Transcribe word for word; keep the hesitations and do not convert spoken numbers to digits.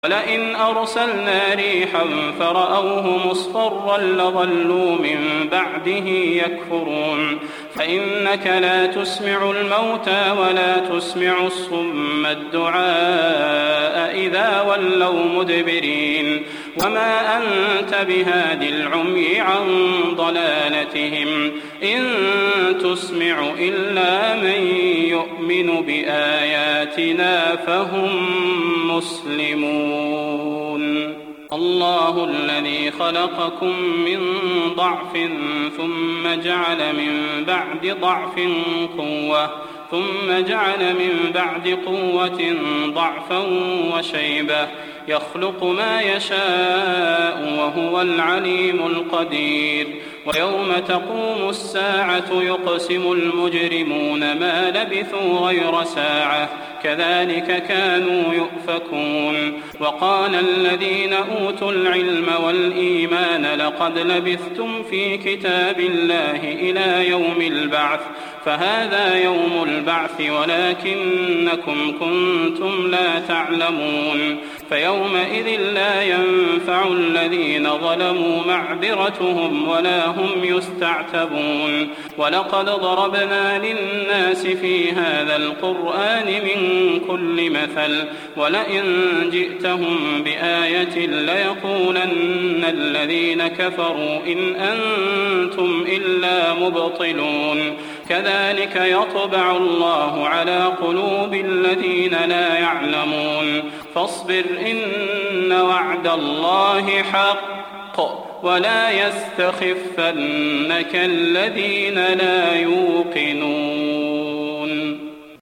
ولئن أرسلنا ريحا فرأوه مصفرا لظلوا من بعده يكفرون فإنك لا تسمع الموتى ولا تسمع الصم الدعاء إذا ولوا مدبرين وما أنت بهاد العمي عن ضلالتهم إن تسمع إلا من يؤمن بآياتنا فهم مسلمون. الله الذي خلقكم من ضعف ثم جعل من بعد ضعف قوة ثم جعل من بعد قوة ضعفا وشيبة يخلق ما يشاء وهو العليم القدير. ويوم تقوم الساعة يقسم المجرمون ما لبثوا غير ساعة كذلك كانوا يؤفكون. وقال الذين أوتوا العلم والإيمان لقد لبثتم في كتاب الله إلى يوم البعث فهذا يوم البعث ولكنكم كنتم لا تعلمون. فيومئذ لا ينفع الذين ظلموا معذرتهم ولا هم يستعتبون. ولقد ضربنا للناس في هذا القرآن من كل مثل ولئن جئتهم بآية ليقولن الذين كفروا إن أنتم إلا مبطلون. كذلك يطبع الله على قلوب الذين لا يعلمون. فاصبر إن وعد الله حق ولا يستخفنك الذين لا يوقنون.